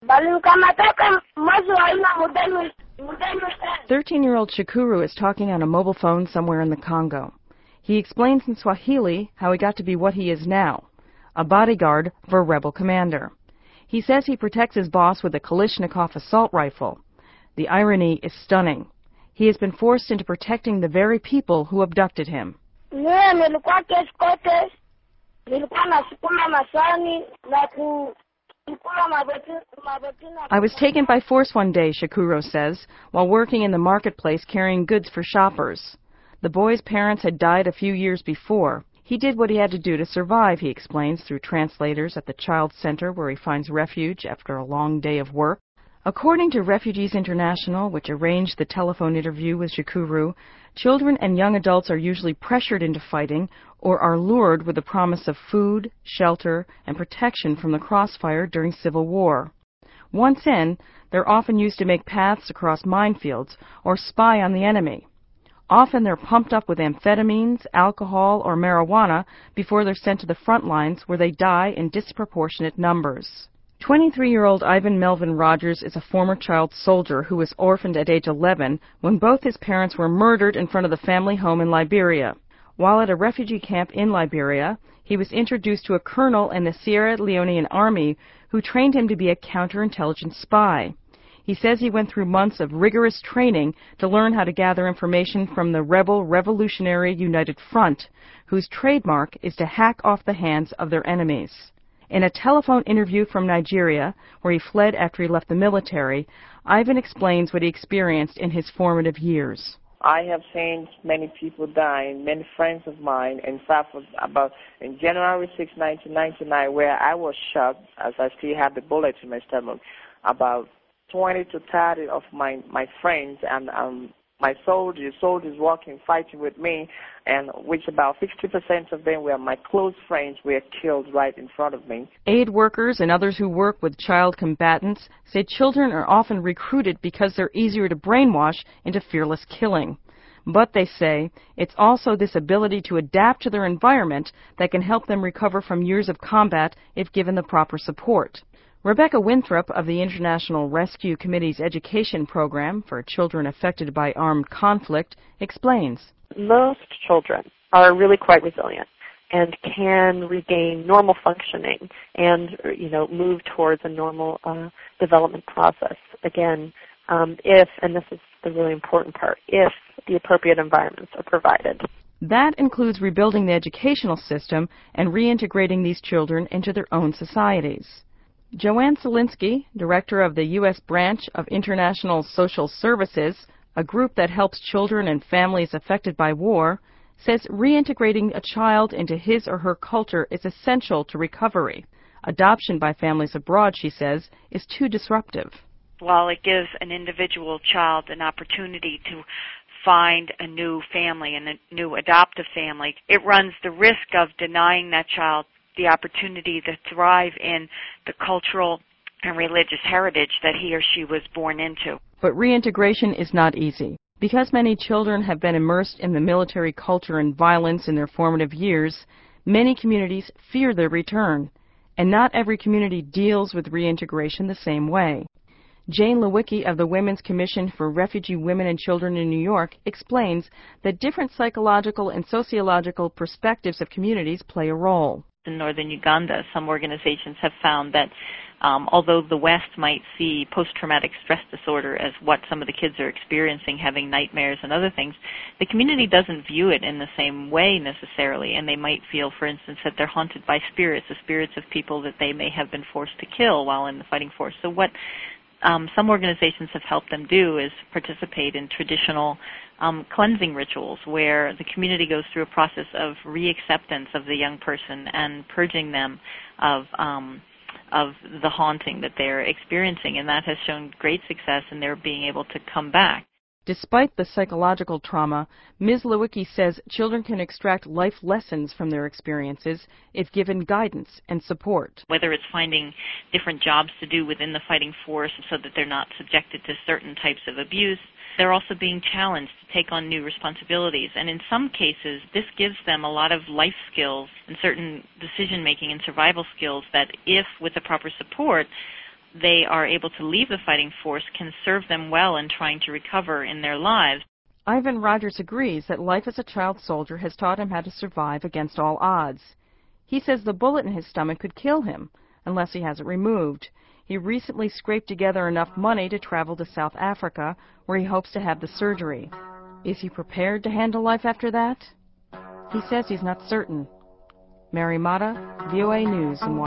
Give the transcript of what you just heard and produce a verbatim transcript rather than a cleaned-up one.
Thirteen-year-old Shukuru is talking on a mobile phone somewhere in the Congo. He explains in Swahili how he got to be what he is now, a bodyguard for a rebel commander. He says he protects his boss with a Kalashnikov assault rifle. The irony is stunning. He has been forced into protecting the very people who abducted him. I was taken by force one day, Shukuru says, while working in the marketplace carrying goods for shoppers. The boy's parents had died a few years before. He did what he had to do to survive, he explains through translators at the Child Center where he finds refuge after a long day of work. According to Refugees International, which arranged the telephone interview with Shukuru, children and young adults are usually pressured into fighting or are lured with the promise of food, shelter, and protection from the crossfire during civil war. Once in, they're often used to make paths across minefields or spy on the enemy. Often they're pumped up with amphetamines, alcohol, or marijuana before they're sent to the front lines where they die in disproportionate numbers. twenty-three-year-old Ivan Melvin Rogers is a former child soldier who was orphaned at age eleven when both his parents were murdered in front of the family home in Liberia. While at a refugee camp in Liberia, he was introduced to a colonel in the Sierra Leonean Army who trained him to be a counterintelligence spy. He says he went through months of rigorous training to learn how to gather information from the rebel Revolutionary United Front, whose trademark is to hack off the hands of their enemies. In a telephone interview from Nigeria, where he fled after he left the military, Ivan explains what he experienced in his formative years. I have seen many people dying, many friends of mine. In fact, about in January sixth, nineteen ninety-nine, where I was shot, as I still have the bullet in my stomach, about twenty to thirty of my, my friends and um, my soldiers, soldiers working, fighting with me, and which about fifty percent of them were my close friends, were killed right in front of me. Aid workers and others who work with child combatants say children are often recruited because they're easier to brainwash into fearless killing. But they say it's also this ability to adapt to their environment that can help them recover from years of combat if given the proper support. Rebecca Winthrop of the International Rescue Committee's education program for children affected by armed conflict explains. Most children are really quite resilient and can regain normal functioning and, you know, move towards a normal uh, development process. Again, um, if, and this is the really important part, if the appropriate environments are provided. That includes rebuilding the educational system and reintegrating these children into their own societies. Joanne Selinsky, director of the U S branch of International Social Services, a group that helps children and families affected by war, says reintegrating a child into his or her culture is essential to recovery. Adoption by families abroad, she says, is too disruptive. While it gives an individual child an opportunity to find a new family and a new adoptive family, it runs the risk of denying that child the opportunity to thrive in the cultural and religious heritage that he or she was born into. But reintegration is not easy. Because many children have been immersed in the military culture and violence in their formative years, many communities fear their return, and not every community deals with reintegration the same way. Jane Lewicki of the Women's Commission for Refugee Women and Children in New York explains that different psychological and sociological perspectives of communities play a role. In northern Uganda, some organizations have found that um, although the West might see post-traumatic stress disorder as what some of the kids are experiencing, having nightmares and other things, the community doesn't view it in the same way necessarily, and they might feel, for instance, that they're haunted by spirits, the spirits of people that they may have been forced to kill while in the fighting force. So what um, some organizations have helped them do is participate in traditional Um, cleansing rituals where the community goes through a process of reacceptance of the young person and purging them of um, of the haunting that they're experiencing, and that has shown great success in their being able to come back. Despite the psychological trauma, Miz Lewicki says children can extract life lessons from their experiences if given guidance and support. Whether it's finding different jobs to do within the fighting force so that they're not subjected to certain types of abuse, they're also being challenged to take on new responsibilities. And in some cases, this gives them a lot of life skills and certain decision-making and survival skills that, if with the proper support, they are able to leave the fighting force can serve them well in trying to recover in their lives. Ivan Rogers agrees that life as a child soldier has taught him how to survive against all odds. He says the bullet in his stomach could kill him unless he has it removed. He recently scraped together enough money to travel to South Africa, where he hopes to have the surgery. Is he prepared to handle life after that? He says he's not certain. Mary Mata, V O A News in Washington.